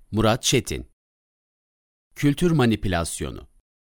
Murat Çetin. Kültür manipülasyonu.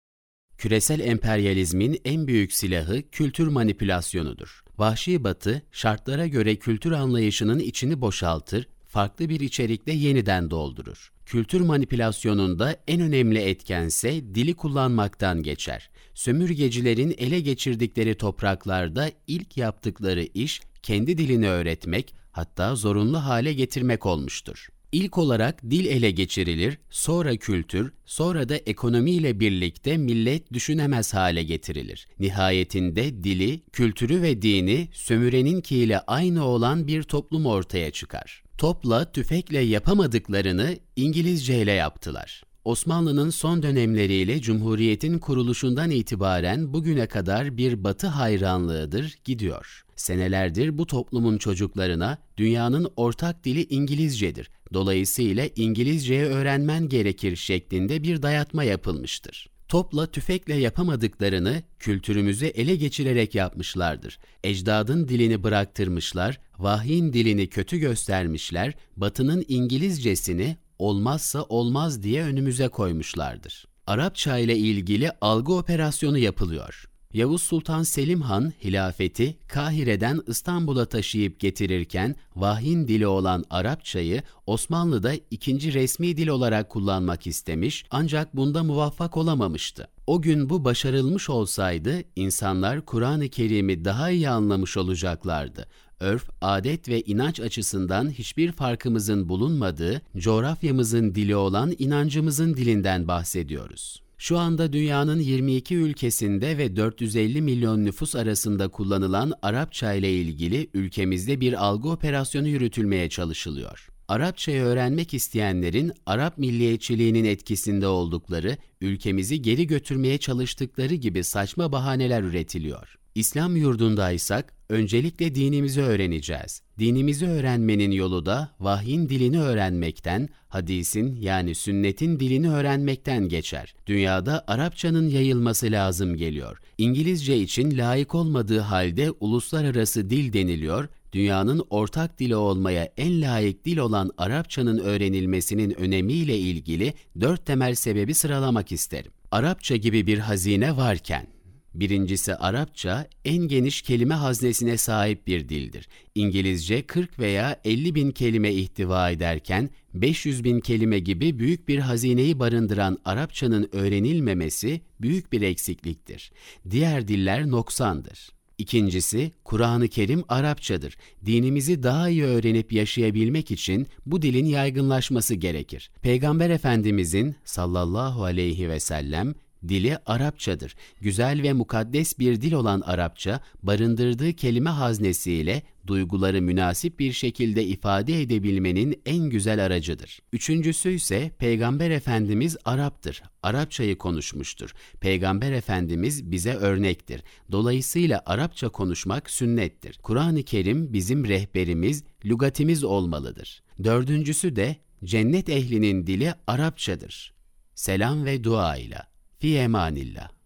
Küresel emperyalizmin en büyük silahı kültür manipülasyonudur. Vahşi Batı, şartlara göre kültür anlayışının içini boşaltır, farklı bir içerikle yeniden doldurur. Kültür manipülasyonunda en önemli etkense dili kullanmaktan geçer. Sömürgecilerin ele geçirdikleri topraklarda ilk yaptıkları iş kendi dilini öğretmek, hatta zorunlu hale getirmek olmuştur. İlk olarak dil ele geçirilir, sonra kültür, sonra da ekonomiyle birlikte millet düşünemez hale getirilir. Nihayetinde dili, kültürü ve dini sömüreninkiyle aynı olan bir toplum ortaya çıkar. Topla, tüfekle yapamadıklarını İngilizceyle yaptılar. Osmanlı'nın son dönemleriyle Cumhuriyet'in kuruluşundan itibaren bugüne kadar bir Batı hayranlığıdır gidiyor. Senelerdir bu toplumun çocuklarına dünyanın ortak dili İngilizcedir. Dolayısıyla İngilizceyi öğrenmen gerekir şeklinde bir dayatma yapılmıştır. Topla tüfekle yapamadıklarını kültürümüzü ele geçirerek yapmışlardır. Ecdadın dilini bıraktırmışlar, vahyin dilini kötü göstermişler, Batı'nın İngilizcesini olmazsa olmaz diye önümüze koymuşlardır. Arapça ile ilgili algı operasyonu yapılıyor. Yavuz Sultan Selim Han hilafeti Kahire'den İstanbul'a taşıyıp getirirken vahyin dili olan Arapçayı Osmanlı'da ikinci resmi dil olarak kullanmak istemiş ancak bunda muvaffak olamamıştı. O gün bu başarılmış olsaydı insanlar Kur'an-ı Kerim'i daha iyi anlamış olacaklardı. Örf, adet ve inanç açısından hiçbir farkımızın bulunmadığı, coğrafyamızın dili olan inancımızın dilinden bahsediyoruz. Şu anda dünyanın 22 ülkesinde ve 450 milyon nüfus arasında kullanılan Arapça ile ilgili ülkemizde bir algı operasyonu yürütülmeye çalışılıyor. Arapçayı öğrenmek isteyenlerin Arap milliyetçiliğinin etkisinde oldukları, ülkemizi geri götürmeye çalıştıkları gibi saçma bahaneler üretiliyor. İslam yurdundaysak öncelikle dinimizi öğreneceğiz. Dinimizi öğrenmenin yolu da vahyin dilini öğrenmekten, hadisin yani sünnetin dilini öğrenmekten geçer. Dünyada Arapçanın yayılması lazım geliyor. İngilizce için layık olmadığı halde uluslararası dil deniliyor. Dünyanın ortak dili olmaya en layık dil olan Arapçanın öğrenilmesinin önemiyle ilgili 4 temel sebebi sıralamak isterim. Arapça gibi bir hazine varken, birincisi Arapça en geniş kelime haznesine sahip bir dildir. İngilizce 40 veya 50 bin kelime ihtiva ederken 500 bin kelime gibi büyük bir hazineyi barındıran Arapçanın öğrenilmemesi büyük bir eksikliktir. Diğer diller noksandır. İkincisi, Kur'an-ı Kerim Arapçadır. Dinimizi daha iyi öğrenip yaşayabilmek için bu dilin yaygınlaşması gerekir. Peygamber Efendimizin sallallahu aleyhi ve sellem dili Arapçadır. Güzel ve mukaddes bir dil olan Arapça, barındırdığı kelime haznesiyle duyguları münasip bir şekilde ifade edebilmenin en güzel aracıdır. Üçüncüsü ise Peygamber Efendimiz Arap'tır. Arapçayı konuşmuştur. Peygamber Efendimiz bize örnektir. Dolayısıyla Arapça konuşmak sünnettir. Kur'an-ı Kerim bizim rehberimiz, lügatimiz olmalıdır. Dördüncüsü de cennet ehlinin dili Arapçadır. Selam ve dua ile. Fi emanillah.